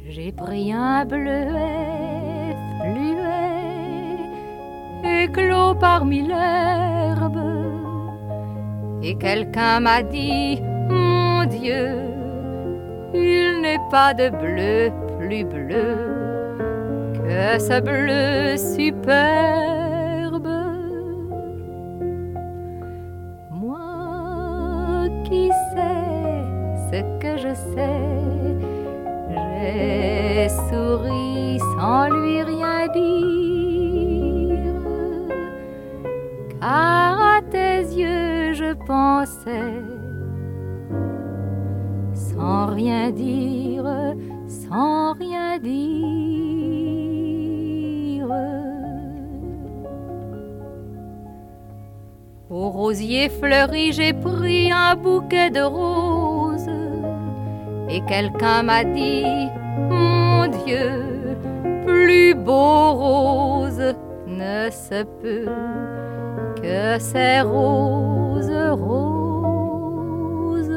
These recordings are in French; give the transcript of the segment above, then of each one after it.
J'ai pris un bleuet fluet, éclos parmi l'herbe, et quelqu'un m'a dit, mon Dieu, il n'est pas de bleu plus bleu que ce bleu superbe. Moi qui sais ce que je sais, j'ai souri sans lui rien dire, car à tes yeux je pensais, sans rien dire, sans rien dire. Au rosier fleuri, j'ai pris un bouquet de roses, et quelqu'un m'a dit, mon Dieu, plus beau rose ne se peut que ces roses roses.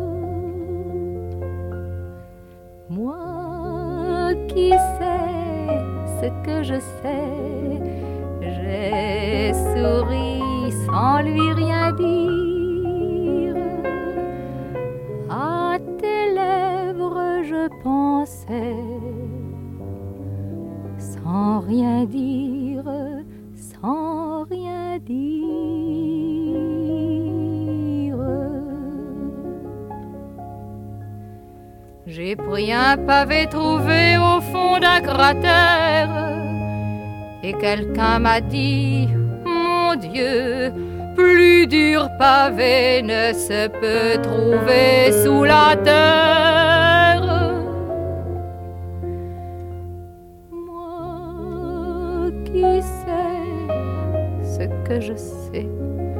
Moi qui sais ce que je sais, j'ai souri sans lui rien dire. À tes lèvres je pensais, sans rien dire, sans rien dire. J'ai pris un pavé trouvé au fond d'un cratère, et quelqu'un m'a dit, mon Dieu, plus dur pavé ne se peut trouver sous la terre. Moi qui sais ce que je sais,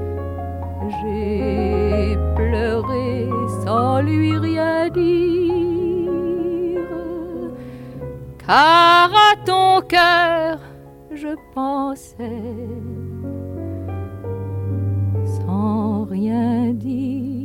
j'ai pleuré sans lui rien dire, car à ton cœur je pensais, sans rien dire.